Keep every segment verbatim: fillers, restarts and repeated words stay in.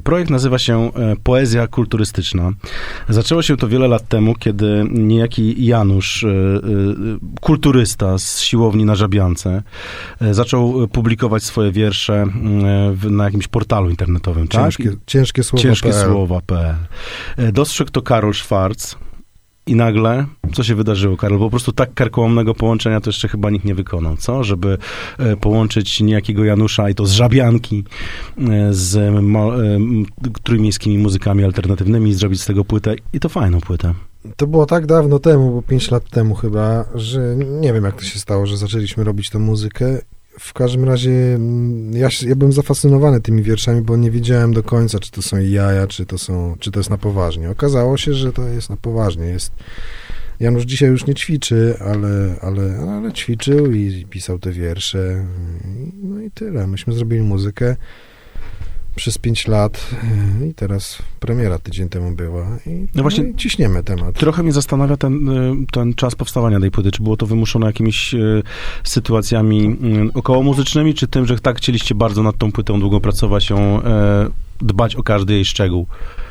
Projekt nazywa się Poezja Kulturystyczna. Zaczęło się to wiele lat temu, kiedy niejaki Janusz, kulturysta z siłowni na Żabiance, zaczął publikować swoje wiersze na jakimś portalu internetowym. Ciężkie, tak? ciężkie słowa. Ciężkie słowa kropka pe el. Dostrzegł to Karol Schwarz. I nagle, co się wydarzyło, Karol? Po prostu tak karkołomnego połączenia to jeszcze chyba nikt nie wykonał, co? Żeby e, połączyć niejakiego Janusza, i to z Żabianki, e, z mo, e, trójmiejskimi muzykami alternatywnymi, i zrobić z tego płytę, i to fajną płytę. To było tak dawno temu, bo pięć lat temu chyba, że nie wiem, jak to się stało, że zaczęliśmy robić tę muzykę. W każdym razie ja, ja byłem zafascynowany tymi wierszami, bo nie wiedziałem do końca, czy to są jaja, czy to są, czy to jest na poważnie. Okazało się, że to jest na poważnie. Jest, Janusz dzisiaj już nie ćwiczy, ale, ale, ale ćwiczył i pisał te wiersze. No i tyle. Myśmy zrobili muzykę przez pięć lat i teraz premiera tydzień temu była i, no właśnie, no i ciśniemy temat. Trochę mnie zastanawia ten, ten czas powstawania tej płyty. Czy było to wymuszone jakimiś sytuacjami okołomuzycznymi, czy tym, że tak chcieliście bardzo nad tą płytą długo pracować, ją dbać o każdy jej szczegół?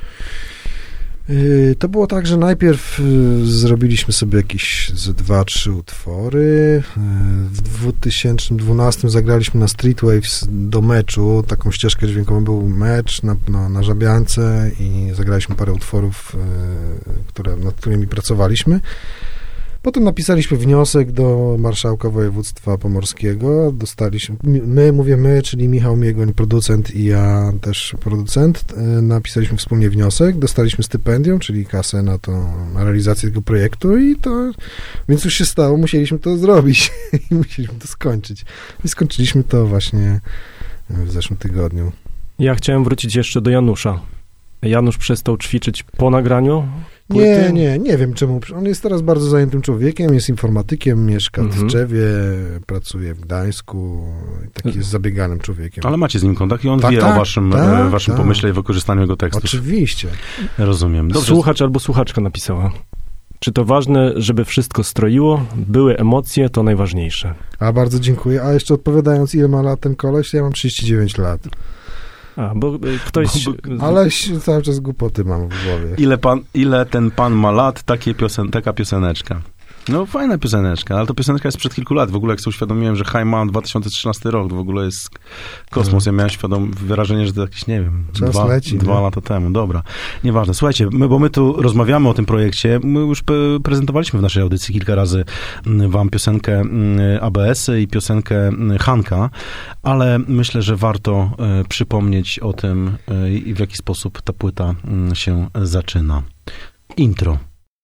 To było tak, że najpierw zrobiliśmy sobie jakieś ze dwa, trzy utwory. W dwa tysiące dwunastym zagraliśmy na Streetwaves do meczu. Taką ścieżkę dźwiękową, był mecz na, na, na Żabiance i zagraliśmy parę utworów, które, nad którymi pracowaliśmy. Potem napisaliśmy wniosek do marszałka województwa pomorskiego. Dostaliśmy, my, mówię my, czyli Michał Miegoń, producent, i ja też producent. Napisaliśmy wspólnie wniosek, dostaliśmy stypendium, czyli kasę na to, na realizację tego projektu, i to, więc już się stało, musieliśmy to zrobić i musieliśmy to skończyć. I skończyliśmy to właśnie w zeszłym tygodniu. Ja chciałem wrócić jeszcze do Janusza. Janusz przestał ćwiczyć po nagraniu? Nie, nie, nie wiem czemu. On jest teraz bardzo zajętym człowiekiem, jest informatykiem, mieszka w Mhm. Tczewie, pracuje w Gdańsku, taki jest zabieganym człowiekiem. Ale macie z nim kontakt i on Tak, wie tak, o waszym, tak, waszym tak. pomyśle i wykorzystaniu jego tekstów. Oczywiście. Rozumiem. Dobrze. Słuchacz albo słuchaczka napisała. Czy to ważne, żeby wszystko stroiło? Były emocje, to najważniejsze. A bardzo dziękuję. A jeszcze odpowiadając, ile ma lat ten koleś, ja mam trzydzieści dziewięć lat. A, bo y, ktoś... Bo- Ale się- cały czas głupoty mam w głowie. Ile, pan, ile ten pan ma lat, takie piosen, taka pioseneczka. No, fajna pioseneczka, ale to pioseneczka jest sprzed kilku lat. W ogóle jak sobie uświadomiłem, że High Mountain dwa tysiące trzynasty rok, to w ogóle jest kosmos. Ja miałem świadom, wyrażenie, że to jakieś, nie wiem, Czas dwa, leci, dwa nie? lata temu. Dobra, nieważne. Słuchajcie, my, bo my tu rozmawiamy o tym projekcie, my już pe- prezentowaliśmy w naszej audycji kilka razy mm, wam piosenkę mm, A B S-y i piosenkę mm, Hanka, ale myślę, że warto e, przypomnieć o tym, e, i w jaki sposób ta płyta mm, się zaczyna. Intro.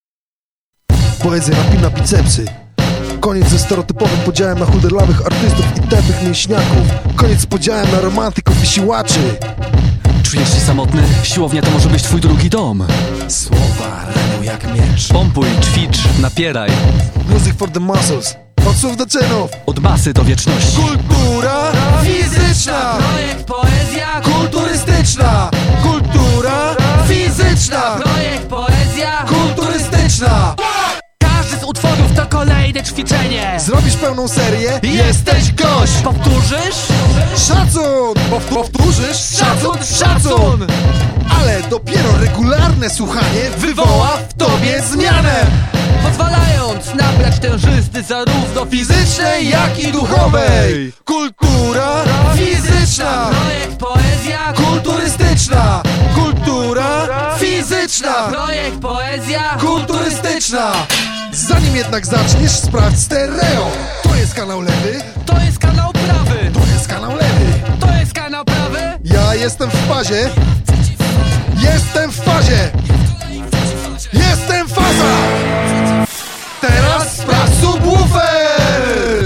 Poezja napina bicepsy. Koniec ze stereotypowym podziałem na chuderlawych artystów i tępych mięśniaków. Koniec z podziałem na romantyków i siłaczy. Czujesz się samotny? Siłownia to może być twój drugi dom. Słowa ranią jak miecz. Pompuj, ćwicz, napieraj. Music for the muscles. Od słów do czynów. Od masy do wieczności. Kultura fizyczna. Projekt Poezja Kulturystyczna. Kultura fizyczna. Projekt Poezja Kulturystyczna. Każdy z utworów to kolejne ćwiczenie. Zrobisz pełną serię, jesteś gość. Powtórzysz? Szacun! Pow- Powtórzysz? Szacun, szacun! Ale dopiero regularne słuchanie wywoła w tobie zmianę Pozwalając nabrać tężyzny zarówno fizycznej, jak i duchowej. Kultura fizyczna. Projekt Poezja Kulturystyczna. Kultura fizyczna. Projekt Poezja Kulturystyczna. Zanim jednak zaczniesz, sprawdź stereo. To jest kanał lewy, To jest kanał prawy. to jest kanał lewy. To jest kanał prawy. Ja jestem w fazie. Jestem w fazie. Jestem faza. Teraz sprawdź subwoofer.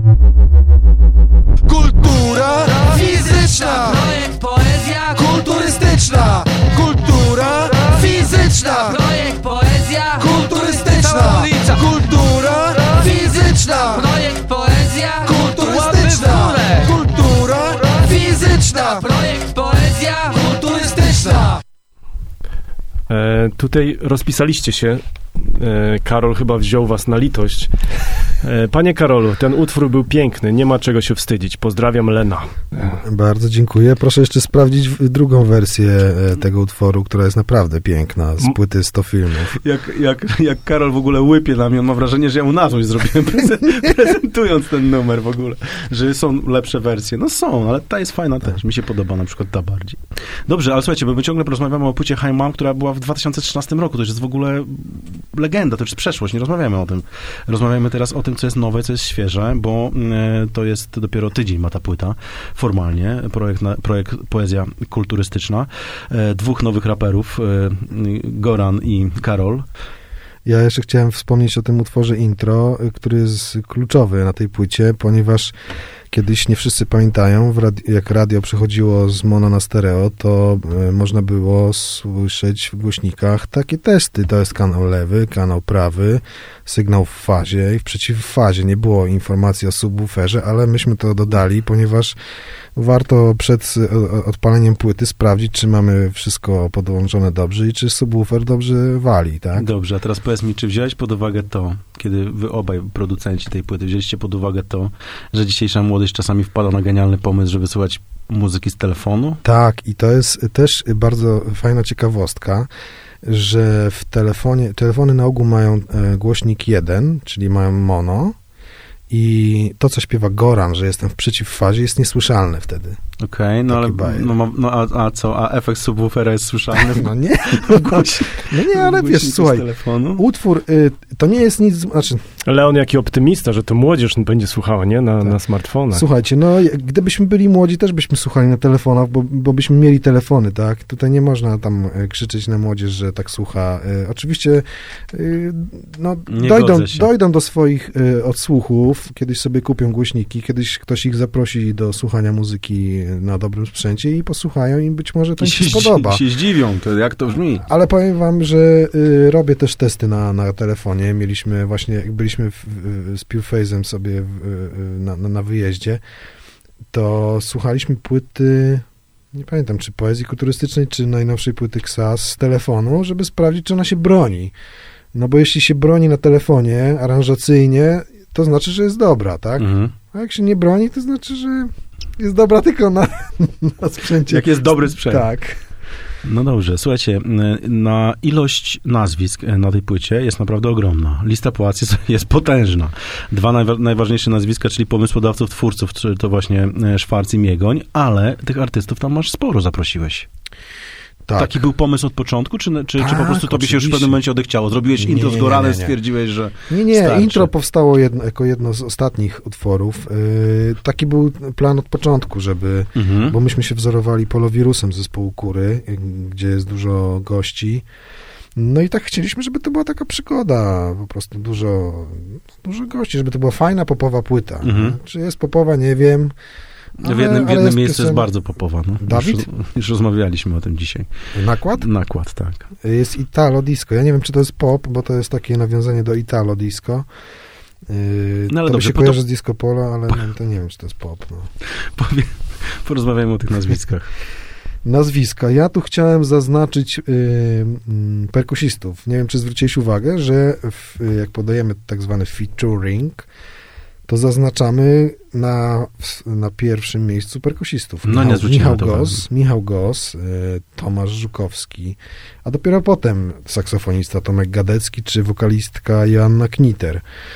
Kultura fizyczna. Projekt Poezja Kulturystyczna. Kultura fizyczna. Projekt Poezja Kulturystyczna. Kultura fizyczna. Projekt Poezja Kulturystyczna. Kultura fizyczna. Projekt Poezja Kulturystyczna. E, tutaj rozpisaliście się. E, Karol chyba wziął was na litość. Panie Karolu, ten utwór był piękny, nie ma czego się wstydzić. Pozdrawiam, Lena. Bardzo dziękuję. Proszę jeszcze sprawdzić drugą wersję tego utworu, która jest naprawdę piękna, z płyty sto filmów. Jak, jak, jak Karol w ogóle łypie na mnie, on ma wrażenie, że ja mu na złość zrobiłem, prezentując ten numer w ogóle, że są lepsze wersje. No są, ale ta jest fajna też. Mi się podoba na przykład ta bardziej. Dobrze, ale słuchajcie, bo my ciągle porozmawiamy o płycie Hi Mom, która była w dwa tysiące trzynastym roku. To już jest w ogóle legenda, to już jest przeszłość, nie rozmawiamy o tym. Rozmawiamy teraz o tym, co jest nowe, co jest świeże, bo e, to jest dopiero tydzień ma ta płyta, formalnie, projekt, na, projekt Poezja Kulturystyczna. E, dwóch nowych raperów, e, Goran i Karol. Ja jeszcze chciałem wspomnieć o tym utworze intro, który jest kluczowy na tej płycie, ponieważ kiedyś, nie wszyscy pamiętają, jak radio przechodziło z mono na stereo, to y, można było słyszeć w głośnikach takie testy. To jest kanał lewy, kanał prawy, sygnał w fazie i w przeciwfazie. Nie było informacji o subwooferze, ale myśmy to dodali, ponieważ warto przed odpaleniem płyty sprawdzić, czy mamy wszystko podłączone dobrze i czy subwoofer dobrze wali, tak? Dobrze, a teraz powiedz mi, czy wziąłeś pod uwagę to, kiedy wy obaj producenci tej płyty wzięliście pod uwagę to, że dzisiejsza młodość czasami wpada na genialny pomysł, żeby słuchać muzyki z telefonu? Tak, i to jest też bardzo fajna ciekawostka, że w telefonie, telefony na ogół mają głośnik jeden, czyli mają mono, i to, co śpiewa Goran, że jestem w przeciwfazie, jest niesłyszalne wtedy. Okej, okay, no ale no, no, a, a co, a efekt subwoofera jest słyszalny? No nie, no nie, ale wiesz, słuchaj, utwór, y, to nie jest nic, znaczy... Leon, jaki optymista, że to młodzież będzie słuchała, nie? Na, tak. na smartfonach. Słuchajcie, no gdybyśmy byli młodzi, też byśmy słuchali na telefonach, bo, bo byśmy mieli telefony, tak? Tutaj nie można tam krzyczeć na młodzież, że tak słucha. Y, oczywiście, y, no, dojdą, dojdą do swoich y, odsłuchów, kiedyś sobie kupią głośniki, kiedyś ktoś ich zaprosi do słuchania muzyki na dobrym sprzęcie i posłuchają i być może to im się spodoba. I się zdziwią, to jak to brzmi. Ale powiem wam, że y, robię też testy na, na telefonie. Mieliśmy właśnie, jak byliśmy w, w, z Pewfazem sobie w, na, na, na wyjeździe, to słuchaliśmy płyty, nie pamiętam, czy poezji kulturystycznej, czy najnowszej płyty Ksas z telefonu, żeby sprawdzić, czy ona się broni. No bo jeśli się broni na telefonie aranżacyjnie, to znaczy, że jest dobra, tak? Mhm. A jak się nie broni, to znaczy, że jest dobra tylko na, na sprzęcie. Jak jest dobry sprzęt. Tak. No dobrze, słuchajcie, na ilość nazwisk na tej płycie jest naprawdę ogromna. Lista płac jest, jest potężna. Dwa najwa- najważniejsze nazwiska, czyli pomysłodawców, twórców, to właśnie Szwarc i Miegoń, ale tych artystów tam masz sporo, zaprosiłeś. Tak. Taki był pomysł od początku, czy, czy, tak, czy po prostu tobie się już w pewnym momencie odechciało? Zrobiłeś intro z Goranem, stwierdziłeś, że Nie, nie, starczy. Intro powstało jedno, jako jedno z ostatnich utworów. Yy, taki był plan od początku, żeby, mhm. bo myśmy się wzorowali polowirusem zespołu Kury, yy, gdzie jest dużo gości. No i tak chcieliśmy, żeby to była taka przygoda, po prostu dużo, dużo gości, żeby to była fajna popowa płyta. Mhm. Czy jest popowa, nie wiem. Ale, w jednym, w jednym miejscu piosen... jest bardzo popowa. No. Dawid? Już, już rozmawialiśmy o tym dzisiaj. Nakład? Nakład, tak. Jest Italo Disco. Ja nie wiem, czy to jest pop, bo to jest takie nawiązanie do Italo Disco. Yy, no ale to dobrze, się kojarzy to... z Disco Polo, ale no, to nie wiem, czy to jest pop. No. Powie... Porozmawiajmy o tych nazwiskach. Nazwiska. Ja tu chciałem zaznaczyć yy, yy, perkusistów. Nie wiem, czy zwróciłeś uwagę, że w, jak podajemy tak zwany featuring, to zaznaczamy na, na pierwszym miejscu perkusistów. No, Michał, nie Michał Gos, Michał Gos, y, Tomasz Żukowski, a dopiero potem saksofonista Tomek Gadecki, czy wokalistka Joanna Kniter,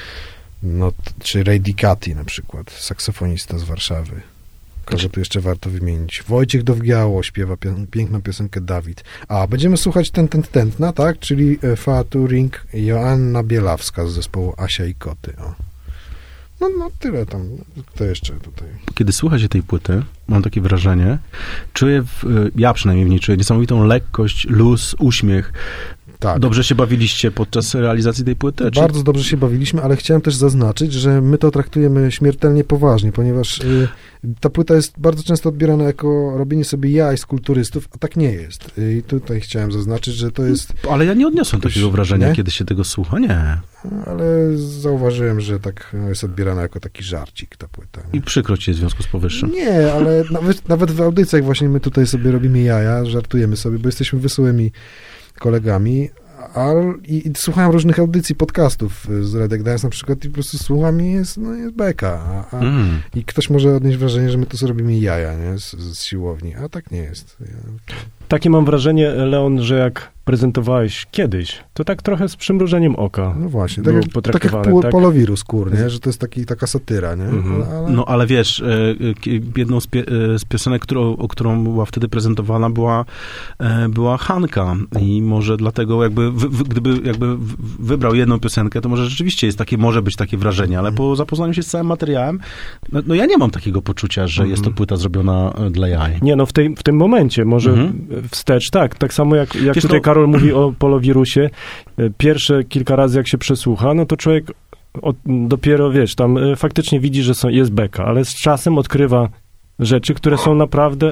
no, czy Ray Dicati na przykład, saksofonista z Warszawy. Kogo tu jeszcze warto wymienić? Wojciech Dowgiało śpiewa pi- piękną piosenkę Dawid. A, będziemy słuchać ten, ten, tętna, tak? Czyli featuring Joanna Bielawska z zespołu Asia i Koty. O. No, no tyle tam. Kto jeszcze tutaj? Kiedy słucha się tej płyty, mam takie wrażenie, czuję, w, ja przynajmniej w niej czuję niesamowitą lekkość, luz, uśmiech. Tak. Dobrze się bawiliście podczas realizacji tej płyty? Czy... Bardzo dobrze się bawiliśmy, ale chciałem też zaznaczyć, że my to traktujemy śmiertelnie poważnie, ponieważ y, ta płyta jest bardzo często odbierana jako robienie sobie jaj z kulturystów, a tak nie jest. I tutaj chciałem zaznaczyć, że to jest... Ale ja nie odniosłem Ktoś, takiego wrażenia, nie? Kiedy się tego słucha, nie. Ale zauważyłem, że tak jest odbierana jako taki żarcik ta płyta. Nie? I przykro ci jest w związku z powyższym. Nie, ale nawet, nawet w audycjach właśnie my tutaj sobie robimy jaja, żartujemy sobie, bo jesteśmy wesołymi kolegami, A, i, i słuchałem różnych audycji, podcastów z Redek Dance na przykład i po prostu słucham i jest, no, jest beka. A, a, Mm. I ktoś może odnieść wrażenie, że my tu sobie robimy jaja, nie? Z, z siłowni, a tak nie jest. Ja, Takie mam wrażenie, Leon, że jak prezentowałeś kiedyś, to tak trochę z przymrużeniem oka. no właśnie, tak było jak, tak jak potraktowane, pół, tak? polowirus, kur, nie? Że to jest taki, taka satyra, nie? Mhm. Ale, ale... No ale wiesz, e, k- jedną z, pie, e, z piosenek, którą, o którą była wtedy prezentowana, była, e, była Hanka i może dlatego jakby, w, w, gdyby jakby w- wybrał jedną piosenkę, to może rzeczywiście jest takie, może być takie wrażenie, ale po zapoznaniu się z całym materiałem, no, no ja nie mam takiego poczucia, że jest to płyta zrobiona e, dla jaj. Nie, no w, tej, w tym momencie, może Mhm. wstecz, tak, tak samo jak, jak Wiesz, tutaj no- Karol mówi o polowirusie, e, pierwsze kilka razy jak się przesłucha, no to człowiek od, dopiero, wiesz, tam e, faktycznie widzi, że są, jest beka, ale z czasem odkrywa rzeczy, które są naprawdę...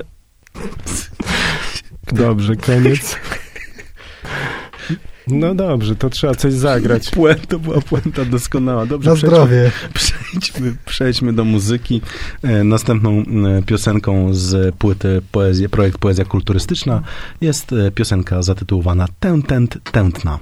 Dobrze, koniec. No dobrze, to trzeba coś zagrać. Puenta, to była puenta doskonała. Dobrze, Na przejdźmy- zdrowie. Przejdźmy, przejdźmy do muzyki. E, Następną e, piosenką z płyty poezji, projekt Poezja Kulturystyczna jest e, piosenka zatytułowana Tętent Tętna.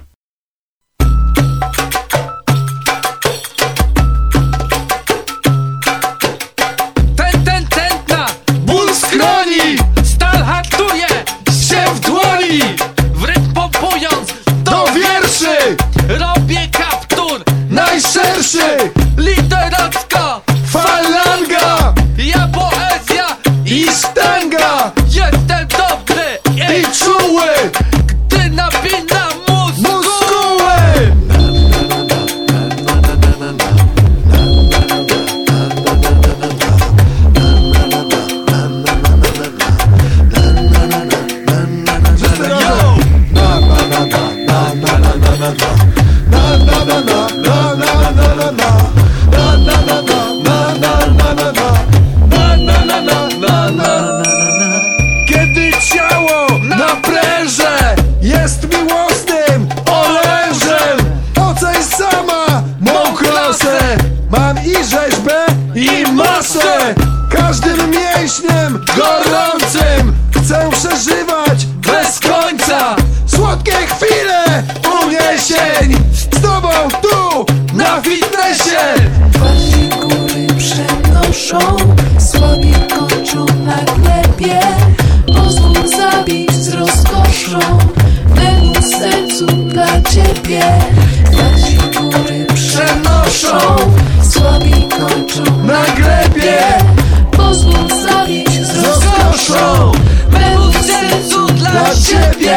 Ten, ten, tętna, ból skroni, stal hartuje się w dłoni. W rytm pompując do wierszy, robię kaptur najszerszy. Literacka falanga, ja poezja i sztanga. Jestem dobry i czuły, gdy napinam muskuły. Kiedy ciało na pręże jest miłosnym orężem, oceń sama mą klasę. Mam i rzeźbę, i masę. Każdym mięśniem gorącym chcę przeżywać bez końca słodkie chwile uniesień z tobą tu na fitnessie. Twarzi góry przenoszą, słabi kończą na glebie. Pozwól zabić z rozkoszą memu sercu dla ciebie. Twarzi góry przenoszą, słabi kończą Na glebie pozwól zabić z rozkoszą memu sercu dla ciebie.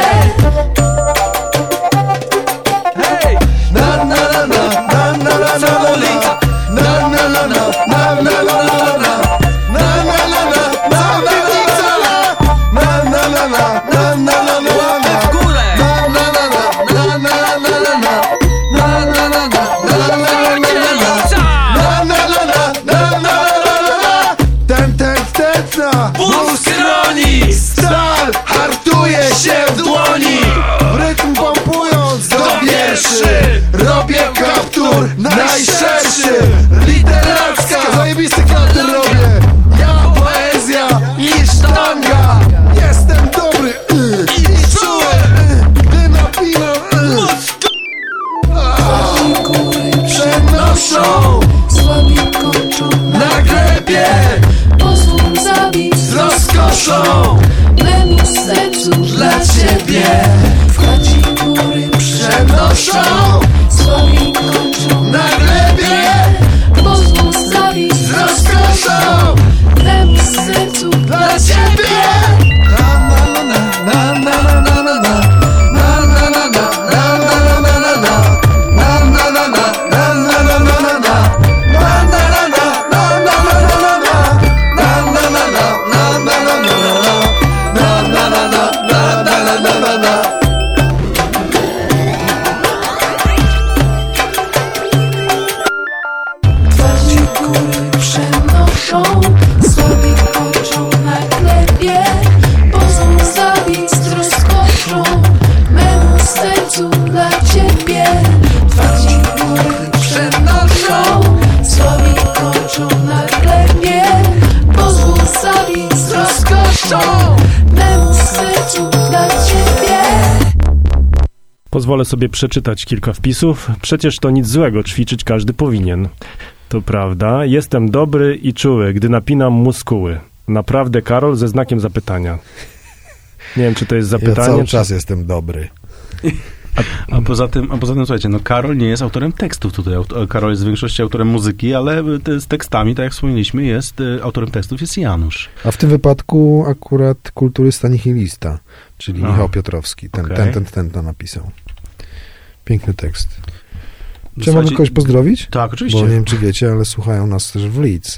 Hej! Na na na na na na na na na na na na na na na na na na. Na na na na na na na na na na na na na na. Łapy w górę. Na na na na na na na na na. Na na na na na na na na na. Na na na na na na na na. Ten, ten, tętna, Ból skroni, stal, hartuje się w dłoni. w rytm pompując do Do wierszy. wierszy Robię kaptur najszerszy. Literacka Zajebisty kaptur robię. ja poezja i sztanga. Jestem dobry y, I czuły y, gdy napinam y. mózg góry przenoszą słabi kończą na glebie pozwól zabić z rozkoszą memu sercu dla ciebie. Wchodzi góry przenoszą słabi kończą na glebie pozwól zabić z rozkoszą memu sercu dla ciebie. Na na na na na na na na. Na na na na na na na na na. Na na na na na na na na na na. Na na na na na na na na na na. Na na na na na na na na na. Na na na na na na na na na. Pozwolę sobie przeczytać kilka wpisów. Przecież to nic złego, ćwiczyć każdy powinien. To prawda. Jestem dobry i czuły, gdy napinam muskuły. Naprawdę, Karol, ze znakiem zapytania. Nie wiem, czy to jest zapytanie. Ja cały czy... czas jestem dobry. A, a, poza tym, a poza tym, słuchajcie, no Karol nie jest autorem tekstów tutaj. Aut- Karol jest w większości autorem muzyki, ale te, z tekstami, tak jak wspomnieliśmy, jest y, autorem tekstów jest Janusz. A w tym wypadku akurat kulturysta nihilista, czyli A, Michał Piotrowski. Ten, okej. ten, ten, ten to napisał. Piękny tekst. Czy Słuchajcie, mamy kogoś pozdrowić? Tak, oczywiście. Bo nie wiem, czy wiecie, ale słuchają nas też w Leeds.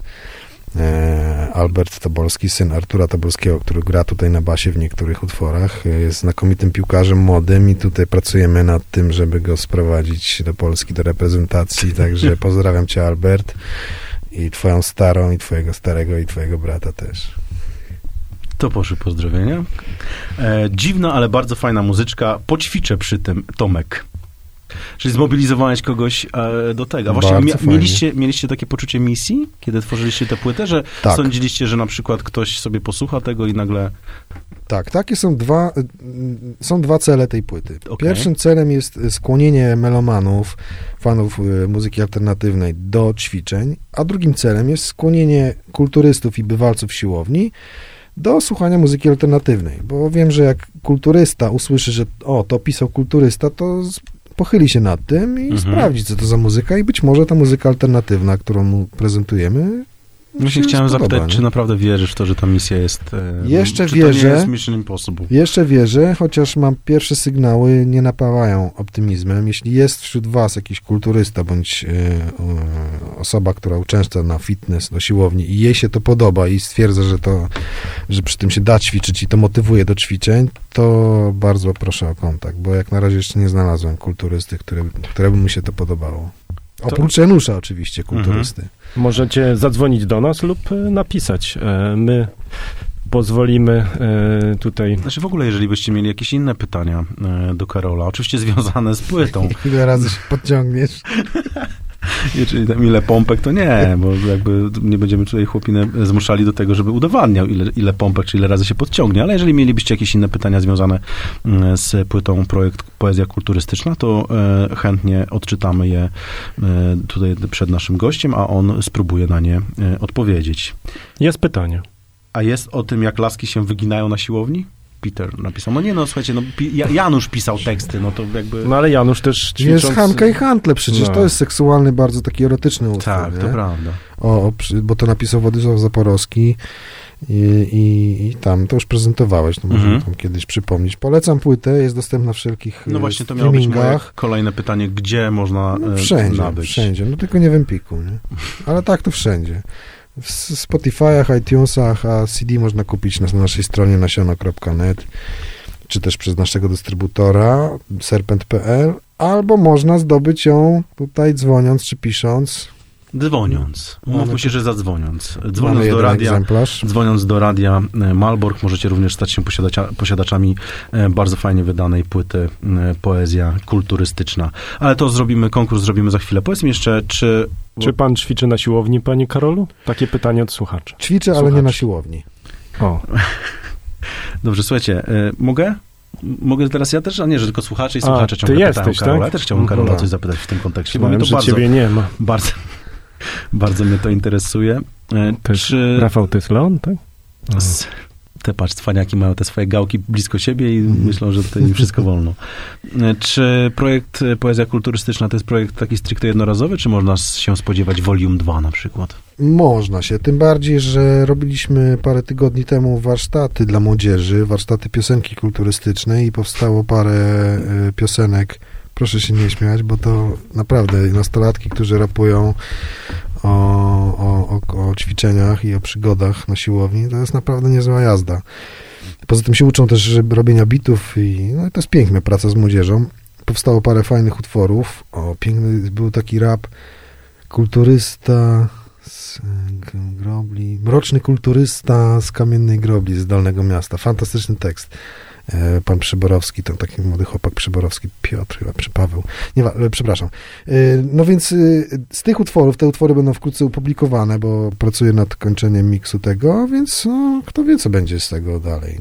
E, Albert Tobolski, syn Artura Tobolskiego, który gra tutaj na basie w niektórych utworach, jest znakomitym piłkarzem młodym i tutaj pracujemy nad tym, żeby go sprowadzić do Polski, do reprezentacji, także pozdrawiam cię, Albert, i twoją starą, i twojego starego, i twojego brata też. To poszły pozdrowienia. E, dziwna, ale bardzo fajna muzyczka. Poćwiczę przy tym, Tomek. Czyli zmobilizowałeś kogoś e, do tego. A właśnie Bardzo mia- fajnie. mieliście, mieliście takie poczucie misji, kiedy tworzyliście tę płytę, że Tak. sądziliście, że na przykład ktoś sobie posłucha tego i nagle... Tak, takie są dwa, są dwa cele tej płyty. Okej. Pierwszym celem jest skłonienie melomanów, fanów y, muzyki alternatywnej do ćwiczeń, a drugim celem jest skłonienie kulturystów i bywalców siłowni do słuchania muzyki alternatywnej, bo wiem, że jak kulturysta usłyszy, że o, to pisał kulturysta, to z- pochyli się nad tym i Mhm. sprawdzi, co to za muzyka i być może ta muzyka alternatywna, którą mu prezentujemy, Właśnie się chciałem spodoba, zapytać, nie? czy naprawdę wierzysz w to, że ta misja jest... E, Jeszcze czy wierzę. to nie jest Mission Impossible? Jeszcze wierzę, chociaż mam pierwsze sygnały, nie napawają optymizmem. Jeśli jest wśród was jakiś kulturysta bądź y, y, osoba, która uczęszcza na fitness do siłowni i jej się to podoba i stwierdza, że to, że przy tym się da ćwiczyć i to motywuje do ćwiczeń, to bardzo proszę o kontakt, bo jak na razie jeszcze nie znalazłem kulturysty, który, któremu mi się to podobało. Oprócz Janusza oczywiście, kulturysty. Możecie zadzwonić do nas lub e, napisać. E, My pozwolimy e, tutaj... Znaczy w ogóle, jeżeli byście mieli jakieś inne pytania e, do Karola, oczywiście związane z płytą, Ile razy się podciągniesz? I czyli tam ile pompek, to nie, bo jakby nie będziemy tutaj chłopinę zmuszali do tego, żeby udowadniał, ile, ile pompek, czy ile razy się podciągnie, ale jeżeli mielibyście jakieś inne pytania związane mm, z płytą projekt Poezja Kulturystyczna, to e, chętnie odczytamy je e, tutaj przed naszym gościem, a on spróbuje na nie e, odpowiedzieć. Jest pytanie. A jest o tym, jak laski się wyginają na siłowni? Peter napisał. No nie, no słuchajcie, no, Pi- Ja- Janusz pisał teksty, no to jakby... No ale Janusz też ćwicząc... Jest Hanka i Hantle, przecież No. to jest seksualny, bardzo taki erotyczny utwór, Tak, nie? to prawda. O, o, przy- bo to napisał Władysław Zaporowski i, i, i tam to już prezentowałeś, to możemy Mhm. tam kiedyś przypomnieć. Polecam płytę, jest dostępna w wszelkich No e, właśnie, to miało być moje streamingach. kolejne pytanie, gdzie można No, e, wszędzie, nabyć? wszędzie, no tylko nie w Empiku, nie? Ale tak to wszędzie. W S- Spotify'ach, iTunesach, a C D można kupić na, na naszej stronie nasiono kropka net, czy też przez naszego dystrybutora serpent kropka p l, albo można zdobyć ją tutaj dzwoniąc czy pisząc. Dzwoniąc. Mamy Umówmy tu- się, że zadzwoniąc. Mamy Dzwoniąc do jeden radia, egzemplarz. dzwoniąc do radia e, Malbork, możecie również stać się posiadacia, posiadaczami e, bardzo fajnie wydanej płyty e, Poezja Kulturystyczna. Ale to zrobimy, konkurs zrobimy za chwilę. Powiedz mi jeszcze, czy... Czy pan ćwiczy na siłowni, panie Karolu? Takie pytanie od słuchaczy. Ćwiczę, ale Słuchacz. nie na siłowni. O, Dobrze, słuchajcie, e, mogę? Mogę teraz ja też? A nie, że tylko słuchacze i A, słuchacze ty ciągle jesteś, pytają Karola. tak? Ja też chciałbym Mhm. Karola Tak. coś zapytać w tym kontekście, bo mnie myślałem, to że bardzo, ciebie nie ma. bardzo, bardzo mnie to interesuje. E, Też Czy... Rafał Tyslon, tak? S- Te patrz, cwaniaki mają te swoje gałki blisko siebie i Mhm. myślą, że to im wszystko wolno. E, Czy projekt e, Poezja Kulturystyczna to jest projekt taki stricte jednorazowy, czy można s- się spodziewać Volume dwa na przykład? Można się, tym bardziej, że robiliśmy parę tygodni temu warsztaty dla młodzieży, warsztaty piosenki kulturystycznej i powstało parę e, piosenek. Proszę się nie śmiać, bo to naprawdę nastolatki, którzy rapują o, o, o, o ćwiczeniach i o przygodach na siłowni, to jest naprawdę niezła jazda. Poza tym się uczą też że robienia bitów i no, to jest piękna praca z młodzieżą. Powstało parę fajnych utworów. O, piękny był taki rap kulturysta z g- grobli, mroczny kulturysta z kamiennej grobli z Dolnego Miasta. Fantastyczny tekst. E, Pan Przyborowski, ten taki młody chłopak Przyborowski, Piotr chyba, czy Paweł. Nie, wa- e, przepraszam. E, No więc e, z tych utworów, te utwory będą wkrótce opublikowane, bo pracuję nad kończeniem miksu tego, więc no, kto wie, co będzie z tego dalej, nie?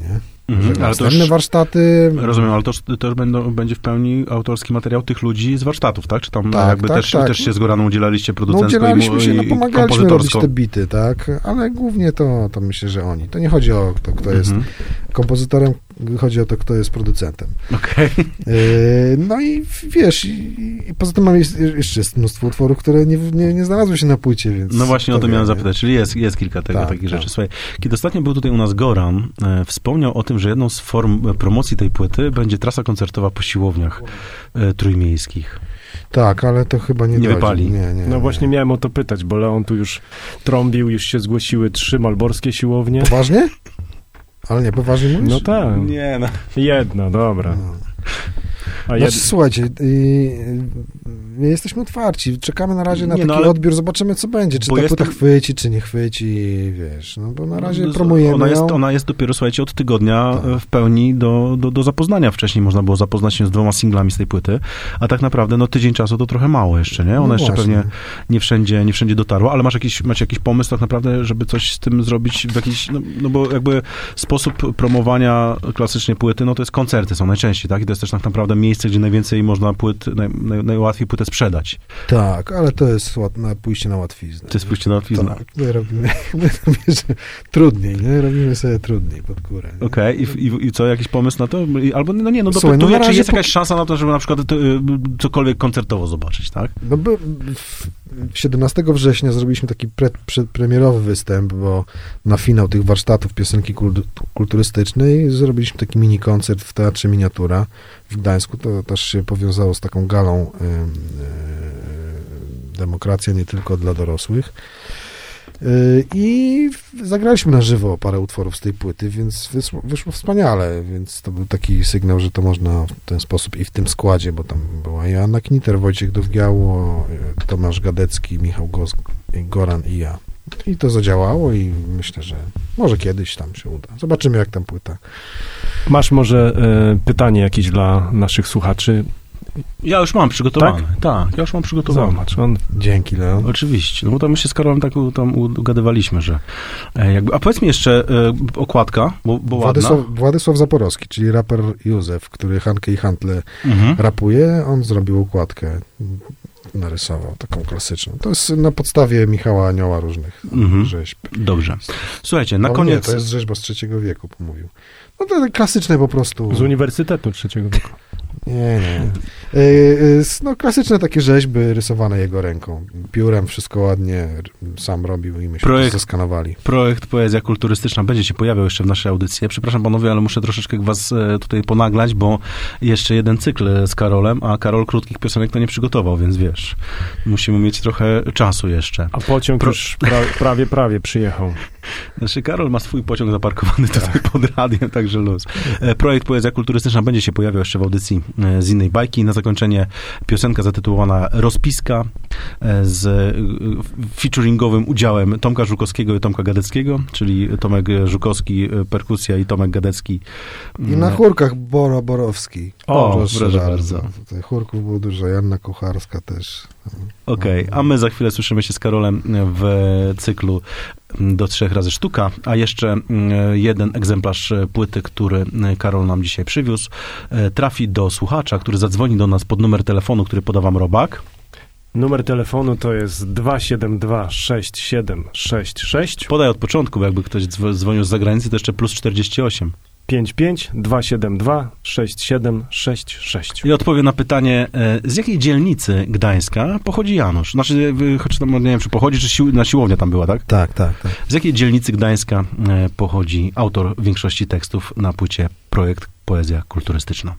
Mhm, ale to Następne już, warsztaty... rozumiem, ale to już- to już będą, będzie w pełni autorski materiał tych ludzi z warsztatów, tak? Czy tam Tak, jakby tak, też, tak. też się z Goraną udzielaliście No producencko udzielaliśmy i, się, no i pomagaliśmy robić kompozytorsko? te bity, tak, ale głównie to, to myślę, że oni. To nie chodzi o to, kto jest Mhm. kompozytorem, chodzi o to, kto jest producentem. Okej. Yy, no i wiesz, i, i poza tym mam jest, jeszcze jest mnóstwo utworów, które nie, nie, nie znalazły się na płycie, więc... No właśnie o kto to wie, miałem nie? zapytać, czyli jest, jest kilka tego, Tak, takich tak. rzeczy. Słuchaj, kiedy ostatnio był tutaj u nas Goran, e, wspomniał o tym, że jedną z form e, promocji tej płyty będzie trasa koncertowa po siłowniach e, trójmiejskich. Tak, ale to chyba nie, Nie dojdzie. wypali. Nie, nie, No nie. właśnie miałem o to pytać, bo Leon tu już trąbił, już się zgłosiły trzy malborskie siłownie. Poważnie? Ale nie, poważnie mówisz? No tak, Nie, no. jedna, dobra. No. A Znaczy, jed... słuchajcie, yy, my jesteśmy otwarci, czekamy na razie na Nie, taki no, ale- odbiór, zobaczymy co będzie, czy Bo ta jestem- płyta chwyci, czy nie chwyci, wiesz, no bo na razie No, promujemy ona jest, ją. ona jest dopiero, słuchajcie, od tygodnia Tak. e, w pełni do, do, do zapoznania. Wcześniej można było zapoznać się z dwoma singlami z tej płyty, a tak naprawdę no tydzień czasu to trochę mało jeszcze, nie? Ona No jeszcze właśnie. pewnie nie wszędzie, nie wszędzie dotarła, ale masz jakiś, macie jakiś pomysł tak naprawdę, żeby coś z tym zrobić w jakiś, no, no bo jakby sposób promowania klasycznie płyty, no to jest koncerty są najczęściej, tak? I to jest też tak naprawdę miejsce, gdzie najwięcej można płyt, naj, naj, najłatwiej płytę sprzedać. Tak, ale to jest łat, na, pójście na łatwiznę. To jest pójście na łatwiznę. Tak, my robimy, my robimy że trudniej, nie? Robimy sobie trudniej pod górę. nie? Okej, I, i, i co, jakiś pomysł na to? I- Albo, no nie, no Słuchaj, no dopytuję, na czy razie jest po- jakaś szansa na to, żeby na przykład to, y, cokolwiek koncertowo zobaczyć, tak? No by, w- siedemnastego września zrobiliśmy taki pre, przedpremierowy występ, bo na finał tych warsztatów piosenki kul- kulturystycznej zrobiliśmy taki mini koncert w Teatrze Miniatura w Gdańsku. To też się powiązało z taką galą y, y, Demokracja nie tylko dla dorosłych. Y, I w- zagraliśmy na żywo parę utworów z tej płyty, więc wyszło, wyszło wspaniale, więc to był taki sygnał, że to można w ten sposób i w tym składzie, bo tam była Joanna Kniter, Wojciech Dowgiało, y, Tomasz Gadecki, Michał Gos, i Goran i ja. I to zadziałało i myślę, że może kiedyś tam się uda. Zobaczymy, jak tam płyta. Masz może e, pytanie jakieś dla naszych słuchaczy? Ja już mam przygotowane. Tak, tak ja już mam przygotowane. Zobacz, on Dzięki, Leon. Oczywiście, no bo tam my się z Karolem tak u- tam ugadywaliśmy, że e, jakby, a powiedz mi jeszcze e, okładka, bo, bo ładna. Władysław, Władysław Zaporowski, czyli raper Józef, który Hankę i Hantle Mhm. rapuje, on zrobił układkę, narysował taką klasyczną. To jest na podstawie Michała Anioła różnych Mhm. rzeźb. Dobrze. Słuchajcie, na O koniec... Nie, to jest rzeźba z trzeciego wieku, pomówił. No to tak klasyczne po prostu. z Uniwersytetu Trzeciego Wieku. Nie, nie. Y, y, No klasyczne takie rzeźby rysowane jego ręką. Piórem wszystko ładnie r- sam robił i myśmy Projekt- to zeskanowali. Projekt Poezja Kulturystyczna będzie się pojawiał jeszcze w naszej audycji. Przepraszam panowie, ale muszę troszeczkę was e, tutaj ponaglać, bo jeszcze jeden cykl z Karolem, a Karol krótkich piosenek to nie przygotował, więc wiesz, musimy mieć trochę czasu jeszcze. A pociąg Pro- już pra, prawie, prawie przyjechał. Znaczy Karol ma swój pociąg zaparkowany tutaj pod radiem, także luz. E, Projekt Poezja Kulturystyczna będzie się pojawiał jeszcze w audycji e, z innej bajki. Na zakończenie piosenka zatytułowana Rozpiska e, z e, featuringowym udziałem Tomka Żukowskiego i Tomka Gadeckiego, czyli Tomek Żukowski, e, perkusja i Tomek Gadecki. I na chórkach Boro Borowski. O, proszę, proszę bardzo. bardzo. Tutaj chórków było dużo, Janna Kucharska też. Okej, a my za chwilę słyszymy się z Karolem w cyklu do trzech razy sztuka, a jeszcze jeden egzemplarz płyty, który Karol nam dzisiaj przywiózł, trafi do słuchacza, który zadzwoni do nas pod numer telefonu, który poda wam Robak. Numer telefonu to jest dwa siedem dwa sześć siedem sześć sześć Podaj od początku, bo jakby ktoś dzwo- dzwonił z zagranicy, to jeszcze plus czterdzieści osiem. pięć pięć dwa siedem dwa sześć siedem sześć sześć. I odpowie na pytanie, e, z jakiej dzielnicy Gdańska pochodzi Janusz? Znaczy, e, choć tam, nie wiem, czy pochodzi, czy sił, na siłownia tam była, tak? Tak, tak, tak. Z jakiej dzielnicy Gdańska e, pochodzi autor większości tekstów na płycie Projekt Poezja Kulturystyczna?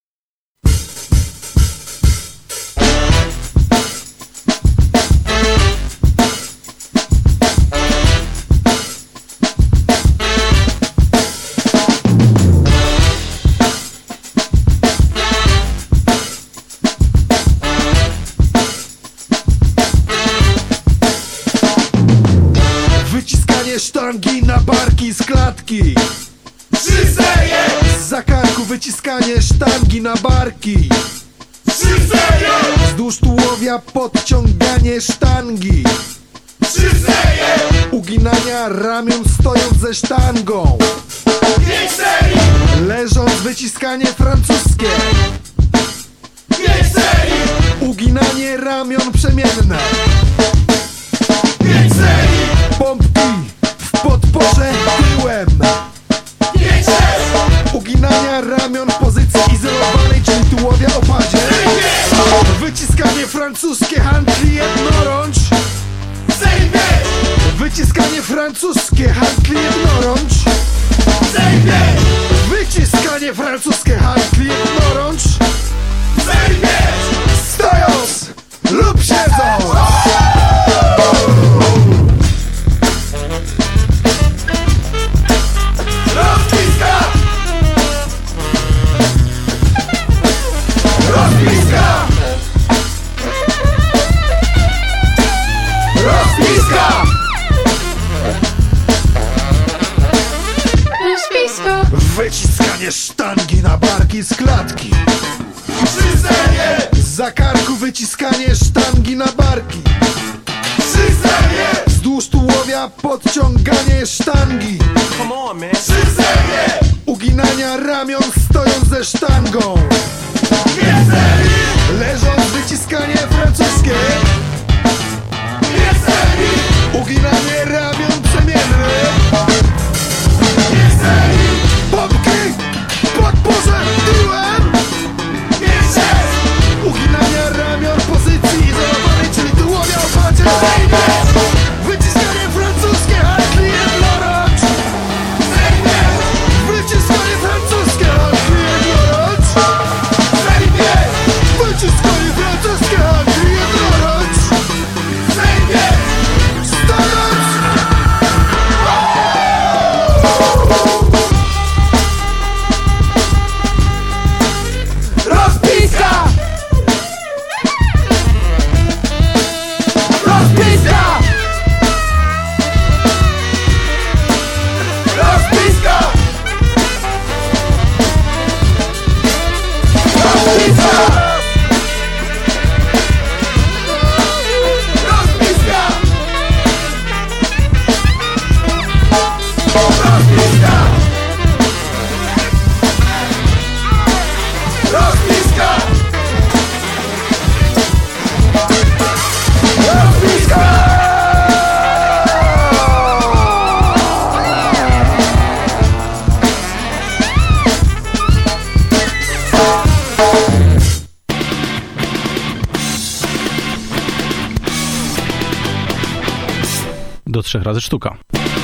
Wyciskanie sztangi na barki z klatki. Trzy serie! Z zakarku wyciskanie sztangi na barki. Trzy serie! Wzdłuż tułowia podciąganie sztangi. Trzy serie! Uginania ramion stojąc ze sztangą. Pięć serii! Leżąc wyciskanie francuskie. Więcej! Uginanie ramion przemienne. Więcej! Pompki w podporze tyłem. Więcej! Uginania ramion pozycji izolowanej, czyli tułowia opadzie. Wyciskanie francuskie handli jednorącz. Wyciskanie francuskie handli jednorącz. Wyciskanie francuskie handli jednorącz. Stojąc lub siedząc. Rozpiska! Rozpiska! Rozpiska! Rozpiska! Wyciskanie sztangi na barki z klatki. Trzy serie! Za karku wyciskanie sztangi na barki. Trzy serie! Wzdłuż tułowia podciąganie sztangi. Come on, man. Trzy serie! Uginania ramion stojąc ze sztangą. Dwie serie! Leżąc wyciskanie francuskie. Dwie serie! Uginanie ramion przemienne. Dwie serie! Pompki pod porze tyłem. Dwie serie! Uginania ramion pozycji izolowanej, czyli tułowia opadzie. Wyciskanie francuskie handli jednorącz. Wyciskanie francuskie handli jednorącz. Wyciskanie francuskie handli jednorącz. Stojąc! Rozpiska! Rozpiska! Rozpiska! Rozpiska! Rozpiska! Rozpiska! Rozpiska! Rozpiska! Do trzech razy sztuka.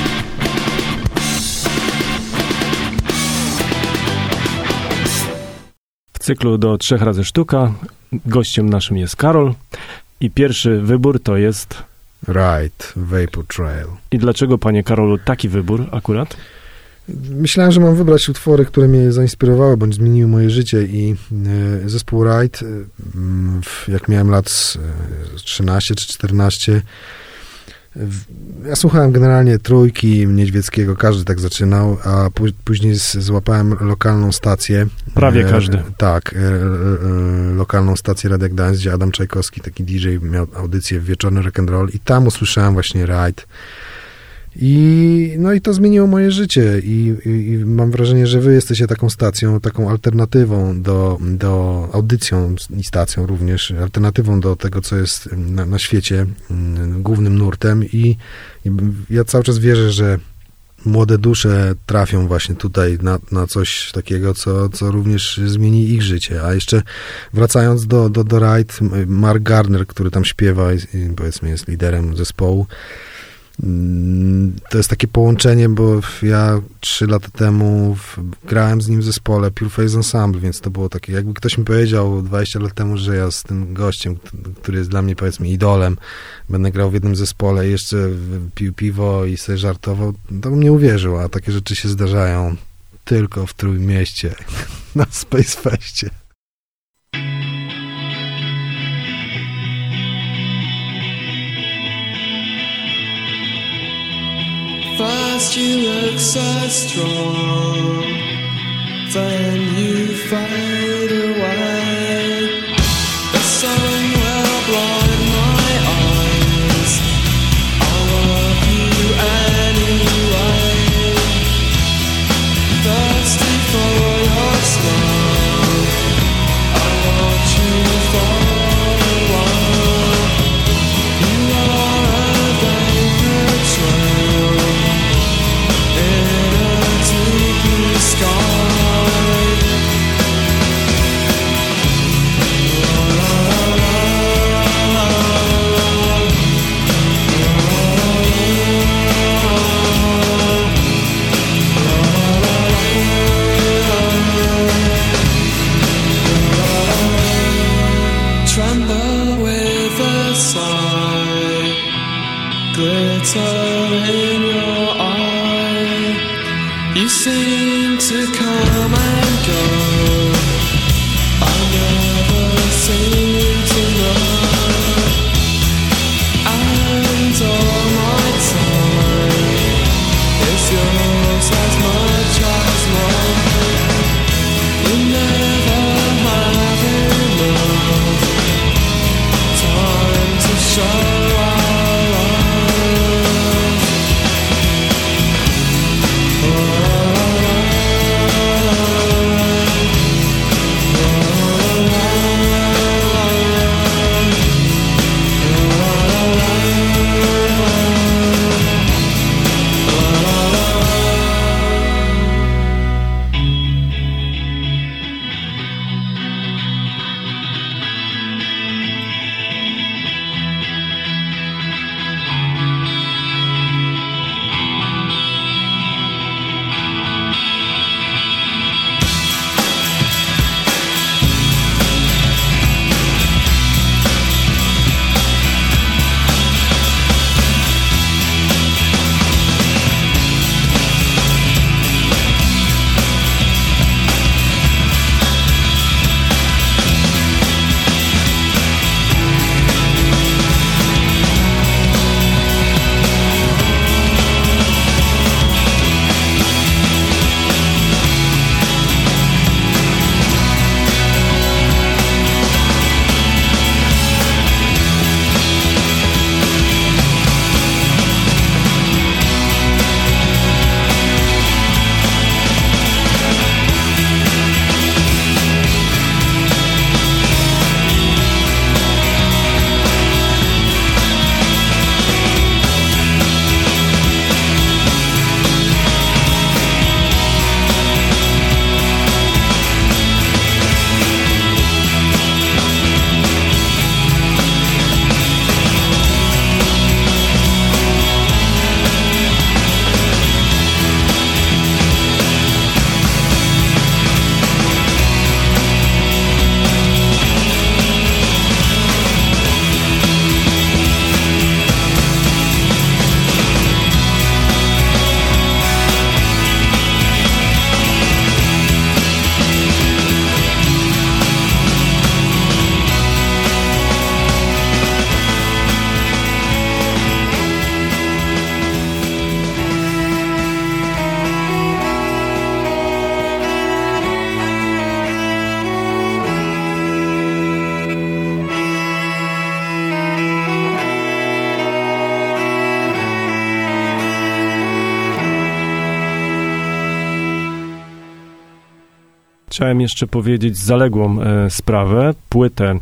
W cyklu do trzech razy sztuka gościem naszym jest Karol i pierwszy wybór to jest... Right, Vapor Trail. I dlaczego, panie Karolu, taki wybór akurat? Myślałem, że mam wybrać utwory, które mnie zainspirowały, bądź zmieniły moje życie i y, zespół Right, y, jak miałem lat trzynaście czy czternaście, ja słuchałem generalnie Trójki, Niedźwieckiego, każdy tak zaczynał, a pó- później z, złapałem lokalną stację. Prawie każdy. E, tak, e, e, lokalną stację Radia Gdańsk, gdzie Adam Czajkowski, taki D J, miał audycję Wieczorny Rock'n'Roll i tam usłyszałem właśnie Right. I, no i to zmieniło moje życie I, i, i mam wrażenie, że wy jesteście taką stacją, taką alternatywą do, do audycją i stacją również, alternatywą do tego, co jest na, na świecie, m, głównym nurtem i, i ja cały czas wierzę, że młode dusze trafią właśnie tutaj na, na coś takiego, co, co również zmieni ich życie. A jeszcze wracając do, do, do Right, Mark Garner, który tam śpiewa, i, powiedzmy jest liderem zespołu, to jest takie połączenie, bo ja trzy lata temu w, grałem z nim w zespole Pure Phase Ensemble, więc to było takie, jakby ktoś mi powiedział dwadzieścia lat temu, że ja z tym gościem, który jest dla mnie, powiedzmy, idolem, będę grał w jednym zespole i jeszcze pił piwo i sobie żartował, to bym nie uwierzył, a takie rzeczy się zdarzają tylko w Trójmieście, na Space Festie. First you look so strong, then you fade away. The sun will blind my eyes, I love you anyway. Thirsty for to come and go. I never seem to know. And all my time is yours as much as mine. We never have enough time to show our love. Chciałem jeszcze powiedzieć zaległą e, sprawę. Płytę,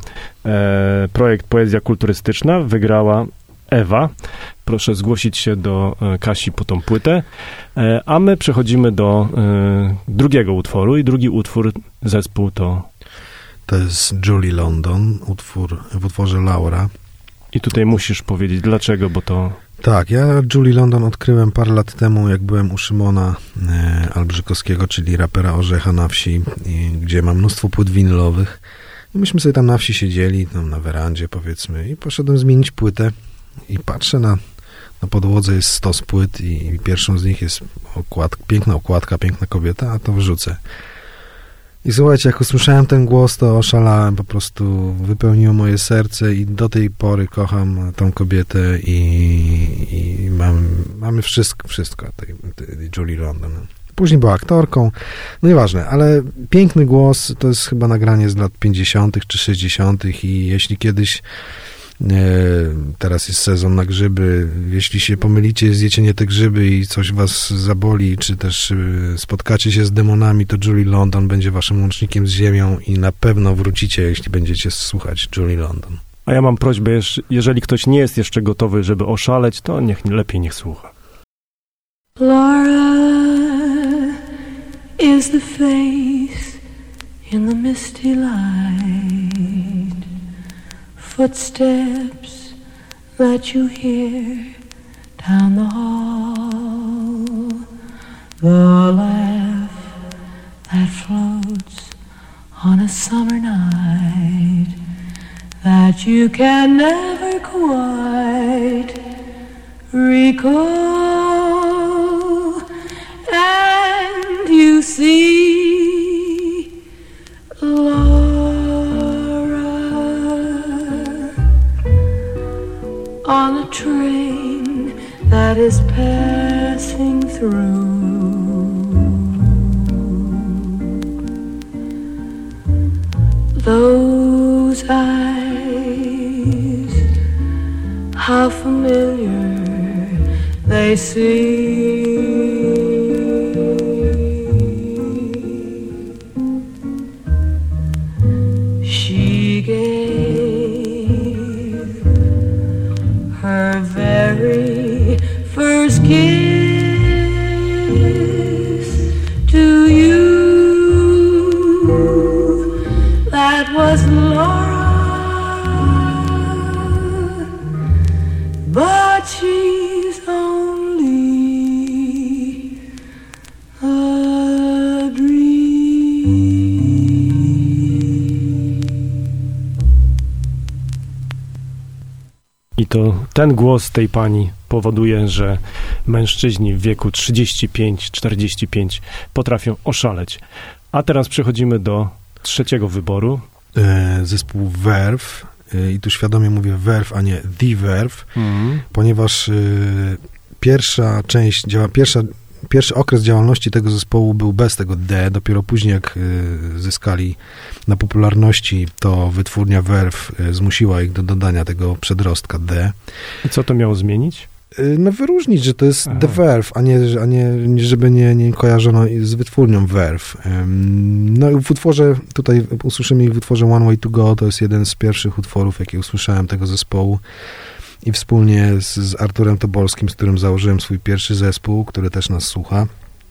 e, projekt Poezja Kulturystyczna wygrała Ewa. Proszę zgłosić się do e, Kasi po tą płytę. E, a my przechodzimy do e, drugiego utworu i drugi utwór, zespół to... To jest Julie London, utwór w utworze Laura. I tutaj musisz powiedzieć dlaczego, bo to... Tak, ja Julie London odkryłem parę lat temu, jak byłem u Szymona e, Albrzykowskiego, czyli rapera Orzecha na wsi, i, gdzie mam mnóstwo płyt winylowych. I myśmy sobie tam na wsi siedzieli, tam na werandzie powiedzmy, i poszedłem zmienić płytę i patrzę na, na podłodze jest stos płyt i, i pierwszą z nich jest okładka, piękna okładka, piękna kobieta, a to wrzucę. I słuchajcie, jak usłyszałem ten głos, to oszalałem, po prostu wypełniło moje serce i do tej pory kocham tą kobietę i, i mam, mamy wszystko, wszystko tej, tej Julie London. Później była aktorką, no nieważne, ale piękny głos, to jest chyba nagranie z lat pięćdziesiątych czy sześćdziesiątych i jeśli kiedyś teraz jest sezon na grzyby. Jeśli się pomylicie, zjecie nie te grzyby i coś was zaboli, czy też spotkacie się z demonami, to Julie London będzie waszym łącznikiem z ziemią i na pewno wrócicie, jeśli będziecie słuchać Julie London. A ja mam prośbę, jeżeli ktoś nie jest jeszcze gotowy, żeby oszaleć, to niech lepiej niech słucha. Laura is the face in the misty light. Footsteps that you hear down the hall, the laugh that floats on a summer night that you can never quite recall, and you you see Laura on a train that is passing through. Those eyes, how familiar they seem. She gave her very first kiss to you. That was Laura, but she's only a dream. I to ten głos tej pani powoduje, że mężczyźni w wieku trzydzieści pięć czterdzieści pięć potrafią oszaleć. A teraz przechodzimy do trzeciego wyboru. E, zespół Verve. E, I tu świadomie mówię Verve, a nie The Verve, mm. ponieważ e, pierwsza część, działa, pierwsza, pierwszy okres działalności tego zespołu był bez tego D. Dopiero później, jak e, zyskali na popularności, to wytwórnia Verve e, zmusiła ich do dodania tego przedrostka D. I co to miało zmienić? No wyróżnić, że to jest Aha. The Verve, a nie, a nie żeby nie, nie kojarzono z wytwórnią Verve. No i w utworze, tutaj usłyszymy ich w utworze One Way to Go, to jest jeden z pierwszych utworów, jakie usłyszałem tego zespołu i wspólnie z, z Arturem Tobolskim, z którym założyłem swój pierwszy zespół, który też nas słucha.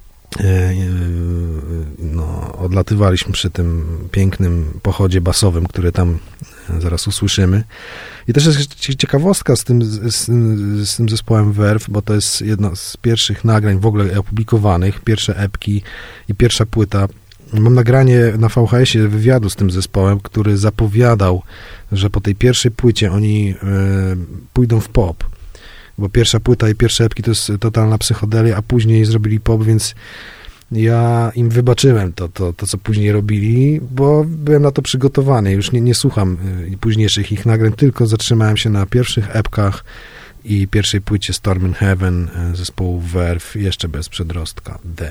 No, odlatywaliśmy przy tym pięknym pochodzie basowym, który tam zaraz usłyszymy. I też jest ciekawostka z tym, z, z tym zespołem Verve, bo to jest jedno z pierwszych nagrań w ogóle opublikowanych, pierwsze epki i pierwsza płyta. Mam nagranie na V H S-ie wywiadu z tym zespołem, który zapowiadał, że po tej pierwszej płycie oni y, pójdą w pop. Bo pierwsza płyta i pierwsze epki to jest totalna psychodelia, a później zrobili pop, więc ja im wybaczyłem to, to, to co później robili, bo byłem na to przygotowany. Już nie, nie słucham y, późniejszych ich nagrań, tylko zatrzymałem się na pierwszych epkach i pierwszej płycie Storm in Heaven y, zespołu Verve, jeszcze bez przedrostka D.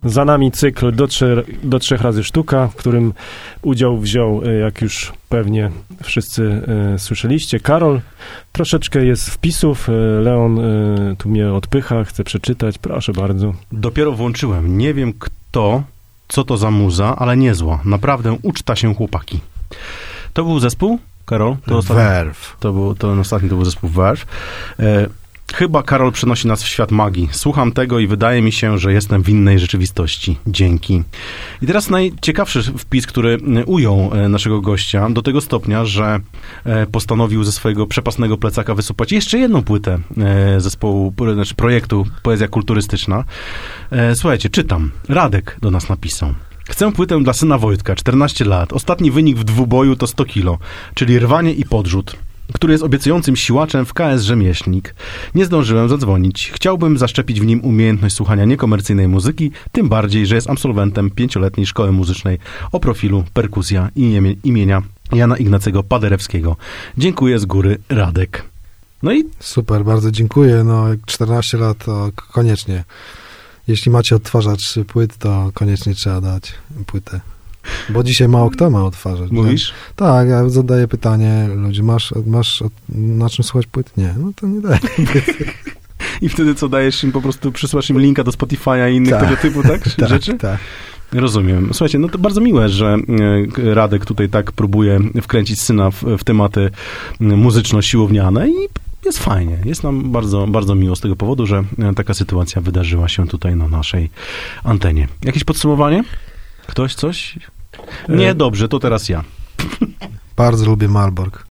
Za nami cykl do, trze, do trzech razy sztuka, w którym udział wziął, e, jak już pewnie wszyscy e, słyszeliście, Karol. Troszeczkę jest wpisów. E, Leon e, tu mnie odpycha, chce przeczytać. Proszę bardzo. Dopiero włączyłem. Nie wiem kto, co to za muza, ale niezła. Naprawdę uczta się chłopaki. To był zespół, Karol? To ostatni, Verve. to był, to ostatni to był zespół Verve. E, chyba Karol przenosi nas w świat magii. Słucham tego i wydaje mi się, że jestem w innej rzeczywistości. Dzięki. I teraz najciekawszy wpis, który ujął naszego gościa do tego stopnia, że postanowił ze swojego przepasnego plecaka wysupać jeszcze jedną płytę zespołu, znaczy projektu Poezja Kulturystyczna. Słuchajcie, czytam. Radek do nas napisał. Chcę płytę dla syna Wojtka, czternaście lat. Ostatni wynik w dwuboju to sto kilo, czyli rwanie i podrzut, który jest obiecującym siłaczem w K S Rzemieślnik. Nie zdążyłem zadzwonić. Chciałbym zaszczepić w nim umiejętność słuchania niekomercyjnej muzyki, tym bardziej, że jest absolwentem pięcioletniej szkoły muzycznej o profilu perkusja i imienia Jana Ignacego Paderewskiego. Dziękuję z góry, Radek. No i... Super, bardzo dziękuję. No, jak czternaście lat, to koniecznie. Jeśli macie odtwarzacz płyt, to koniecznie trzeba dać płytę. Bo dzisiaj mało kto ma odtwarzać. Mówisz? Nie? Tak, ja zadaję pytanie ludzi, masz, masz na czym słuchać płyt? Nie, no to nie daję płyty. I wtedy co, dajesz im po prostu, przysłasz im linka do Spotify'a i innych tak. tego typu, tak? tak rzeczy? Tak, Rozumiem. Słuchajcie, no to bardzo miłe, że Radek tutaj tak próbuje wkręcić syna w, w tematy muzyczno-siłowniane i jest fajnie. Jest nam bardzo, bardzo miło z tego powodu, że taka sytuacja wydarzyła się tutaj na naszej antenie. Jakieś podsumowanie? Ktoś coś? Nie, dobrze, to teraz ja. Bardzo lubię Malbork.